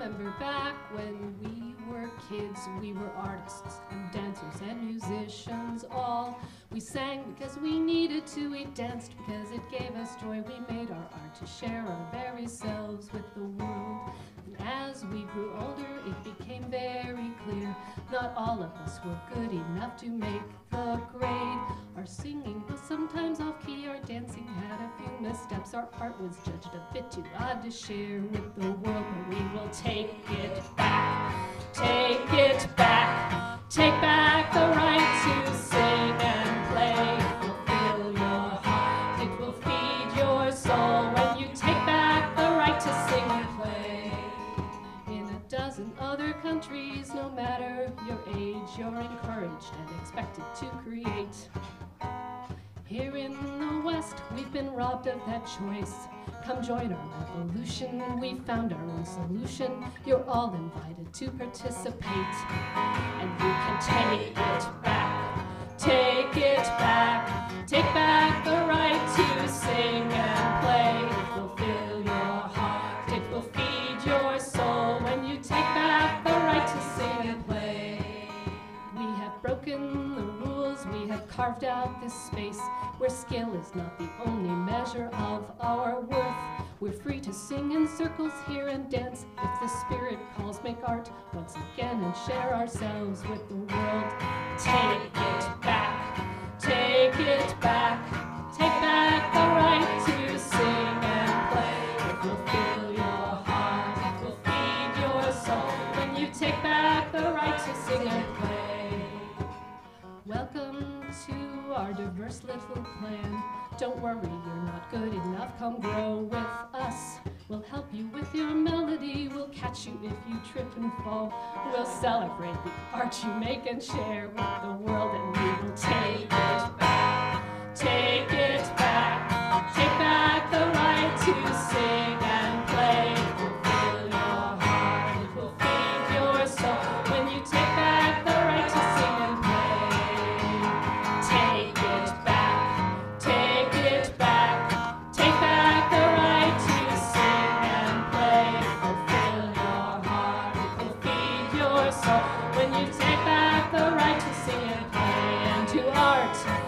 remember back when we were kids, we were artists and dancers and musicians all. We sang because we needed to, we danced because it gave us joy. We made our art to share our very selves with the world. And as we grew older, it became very clear not all of us were good enough to make the grade. Our singing was sometimes off key, our dancing had a few missteps, our art was judged a bit too odd to share with the world. But we will take it back, take it back, take back the right to sing and play. It will fill your heart, it will feed your soul when you take back the right to sing and play. In a dozen other countries, no matter your age, you're encouraged and expected to create. Here in the West, we've been robbed of that choice. Come join our revolution, we found our own solution. You're all invited to participate, and you can take it back, take it back, take back the right to sing and play. It will fill your heart, it will feed your soul when you take back the right to sing and play. We have broken the rules, we have carved out this space where skill is not the only measure of our worth. We're free to sing in circles here and dance if the spirit calls. Make art once again and share ourselves with the world. Take it back, take it back, take back the right to sing and play. It will fill your heart, it will feed your soul when you take back the right to sing and play. Welcome to our diverse little clan. Don't worry, you're not good enough, come grow with us. We'll help you with your melody, we'll catch you if you trip and fall. We'll celebrate the art you make and share with the world, and we will take it back, take it back, take back the right to sing and play. It will fill your heart, it will feed your soul when you take back the right to sing and play. Take it back, take it back, take back the right to sing and play. It will fill your heart, it will feed your soul when you take back the right to sing and play. And to art,